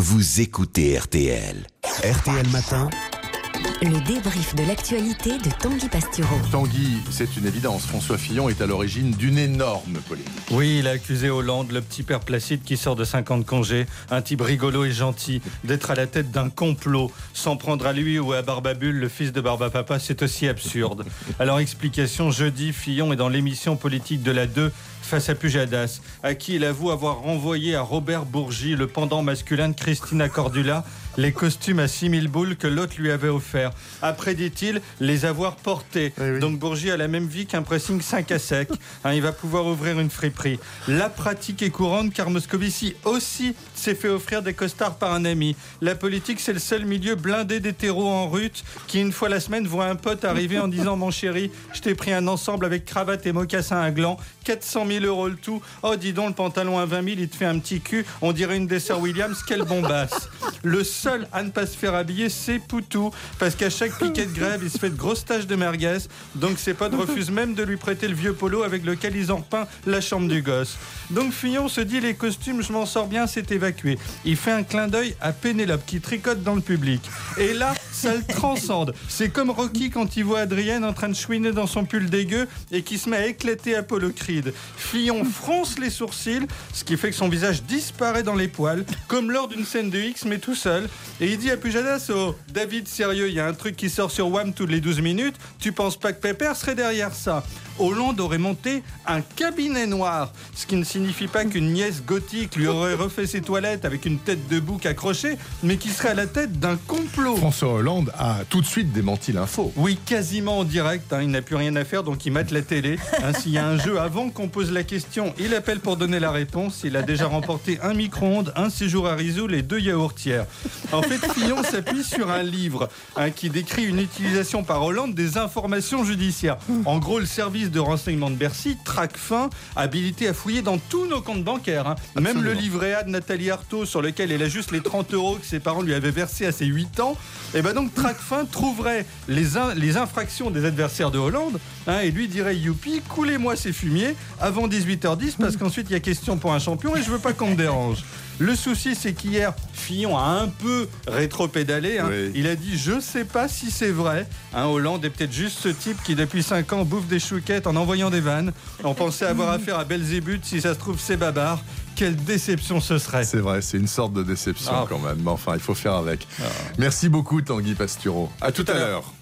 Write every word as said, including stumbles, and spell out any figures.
vous écoutez R T L. R T L Matin. Le débrief de l'actualité de Tanguy Pastureau. Tanguy, c'est une évidence. François Fillon est à l'origine d'une énorme polémique. Oui, il a accusé Hollande, le petit père Placide qui sort de cinq ans de congé, un type rigolo et gentil, d'être à la tête d'un complot. S'en prendre à lui ou à Barbabule, le fils de Barbapapa, c'est aussi absurde. Alors, explication, jeudi, Fillon est dans l'émission politique de la deux face à Pujadas, à qui il avoue avoir renvoyé à Robert Bourgi, le pendant masculin de Christina Cordula, les costumes à six mille boules que l'autre lui avait offerts. Après, dit-il, les avoir portés. Oui, oui. Donc Bourgi a la même vie qu'un pressing cinq à sec. Hein, il va pouvoir ouvrir une friperie. La pratique est courante car Moscovici aussi s'est fait offrir des costards par un ami. La politique, c'est le seul milieu blindé d'hétéros en rut qui, une fois la semaine, voit un pote arriver en disant « Mon chéri, je t'ai pris un ensemble avec cravate et mocassin à gland, quatre cent mille euros le tout. Oh, dis donc, le pantalon à vingt mille, il te fait un petit cul. On dirait une des sœurs Williams, quelle bombasse. » Le seul à ne pas se faire habiller, c'est Poutou, parce qu'à chaque piquet de grève, il se fait de grosses taches de merguez, donc ses potes refusent même de lui prêter le vieux polo avec lequel ils ont repeint la chambre du gosse. Donc Fillon se dit, les costumes, je m'en sors bien, c'est évacué. Il fait un clin d'œil à Pénélope qui tricote dans le public. Et là, ça le transcende. C'est comme Rocky quand il voit Adrienne en train de chouiner dans son pull dégueu et qui se met à éclater Apollo Creed. Fillon fronce les sourcils, ce qui fait que son visage disparaît dans les poils, comme lors d'une scène de X, mais tout seul. Et il dit à Pujadas, oh, David, sérieux, il y a un truc qui sort sur Wham toutes les douze minutes, tu penses pas que Pepper serait derrière ça? Hollande aurait monté un cabinet noir, ce qui ne signifie pas qu'une nièce gothique lui aurait refait ses toilettes avec une tête de bouc accrochée, mais qui serait à la tête d'un complot. François Hollande a tout de suite démenti l'info. Oui, quasiment en direct, hein, il n'a plus rien à faire, donc il mate la télé. Hein, s'il y a un jeu avant qu'on pose la question, il appelle pour donner la réponse. Il a déjà remporté un micro-ondes, un séjour à Risoul et deux yaourtières. En fait, Fillon s'appuie sur un livre hein, qui décrit une utilisation par Hollande des informations judiciaires. En gros, le service de renseignement de Bercy, Tracfin, habilité à fouiller dans tous nos comptes bancaires. Hein. Même le livret A de Nathalie Arthaud, sur lequel elle a juste les trente euros que ses parents lui avaient versés à ses huit ans. Et ben donc Tracfin trouverait les, in- les infractions des adversaires de Hollande hein, et lui dirait youpi, coulez-moi ces fumiers avant dix-huit heures dix parce qu'ensuite il y a question pour un champion et je veux pas qu'on me dérange. Le souci, c'est qu'hier, Fillon a un peu rétro-pédalé. Hein. Oui. Il a dit « Je sais pas si c'est vrai. Hein, » Hollande est peut-être juste ce type qui, depuis cinq ans, bouffe des chouquettes en envoyant des vannes. On pensait avoir affaire à Belzébuth. Si ça se trouve, c'est Babar. Quelle déception ce serait. C'est vrai, c'est une sorte de déception ah. quand même. Mais enfin, il faut faire avec. Ah. Merci beaucoup, Tanguy Pastureau. À, à tout, tout à l'heure.